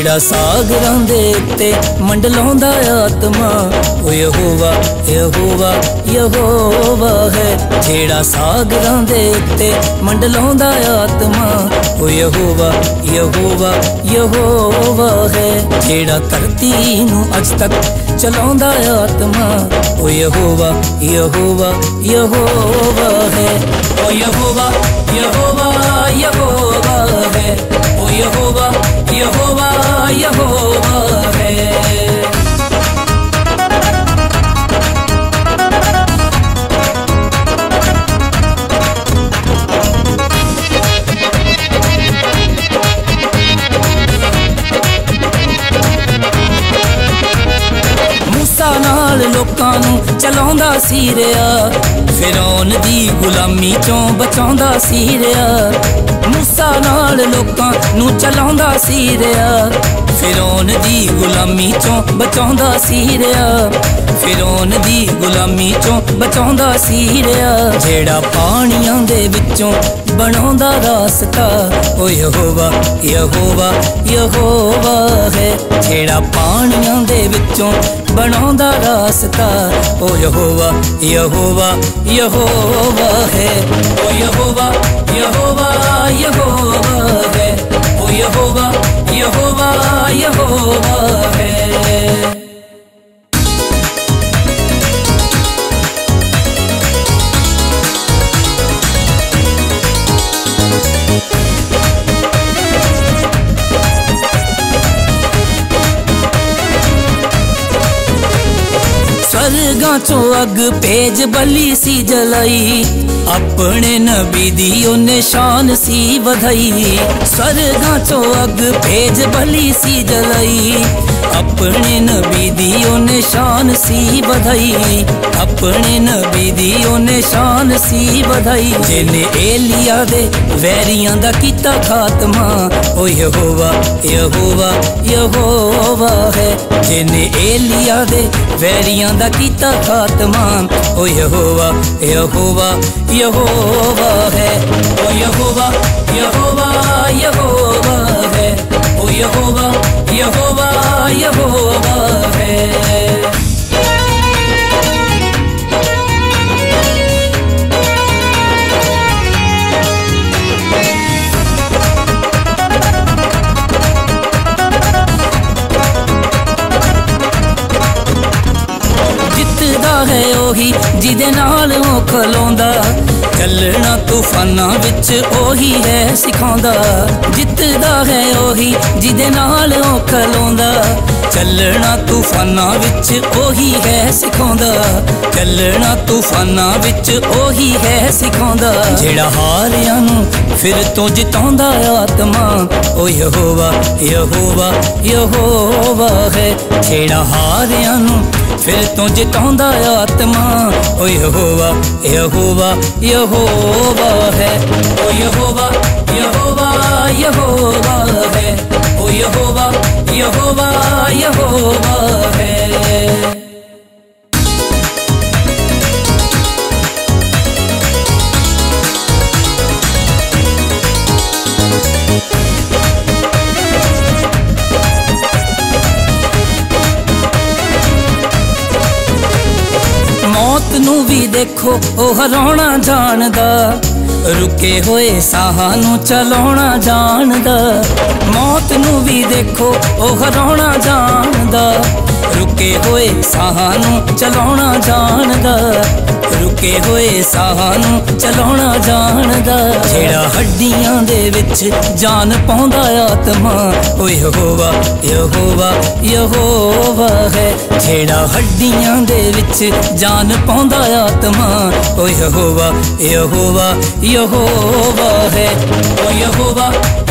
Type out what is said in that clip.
जेड़ा सागरां दे उत्ते मंडलाउंदा आत्मा ओ यहोवा यहोवा यहोवा है। जेड़ा सागरां दे उत्ते मंडलाउंदा आत्मा ओ यहोवा यहोवा यहोवा है। जेड़ा धरती नूं अज तक चलाउंदा आत्मा ओ यहोवा यहोवा यहोवा है। ओ यहोवा यहोवा यहोवा है। ओ यहोवा यहोवा यहोवा है। मूसा नाल लोकां नूं चलाउंदा सी रिया, फिरौन दी गुलामी चों बचाउंदा सी रिया। मूसा नाल लोकां नूं चलाउंदा सी रिया, फिरौन दी गुलामी चों बचाउंदा सी रिया। फिरौन दी गुलामी चों बचाउंदा सी रिया। जेड़ा पानियां दे विचों बनाउंदा रास्ता ओ यहोवा यहोवा यहोवा है। जेड़ा पानियां दे विचों बनाउंदा रास्ता ओ यहोवा यहोवा यहोवा है। ओ यहोवा यहोवा यहोवा है। ओ यहोवा यहोवा यहोवा है। स्वर्गां चों अग भेज बली सी जलाई, अपने नबी दी ओने शान सी वधाई। स्वर्गां चों अग भेज बली सी जलाई, अपने नबी दी ओने शान सी वधाई। अपने नबी दी ओने शान सी वधाई। जिन्ने एलिया दे वैरियां दा कीता खात्मा ओ यहोवा यहोवा यहोवा है। जिन्ने एलिया दे वैरियां दा कीता खात्मा ओ यहोवा यहोवा यहोवा है। ओ यहोवा यहोवा यहोवा है। ओ यहोवा यहोवा यहोवा है। है ओही जिदे नाल ओ खलोंदा, चलना तूफाना विच ओही है सिखांदा। जितदा है ओही जिदे नाल ओ खलोंदा, चलना तूफाना विच ओही है सिखांदा। चलना तूफाना विच ओही है सिखांदा। जेड़ा हारियां नूं फिर तो जिताउंदा आत्मा ओ यहोवा यहोवा यहोवा है। जेड़ा हारियां नूं फिर तो जिताउंदा आत्मा ओ यहोवा यहोवा यहोवा है। ओ यहोवा यहोवा यहोवा है। ओ यहोवा यहोवा यहोवा है। मौत नू भी देखो ओ हराउणा जानदा, रुके होए साहां नू चलाउणा जानदा। मौत नू भी देखो ओ हराउणा जानदा, रुके होए साहां नू चलाउणा जानदा। रुके होए साहां नू चलाउणा जानदा। जेड़ा हड्डियां दे विच जान पाउंदा आत्मा ओ यहोवा यहोवा यहोवा है। जेड़ा हड्डियां दे विच जान पाउंदा आत्मा ओ यहोवा यहोवा यहोवा है। ओ यहोवा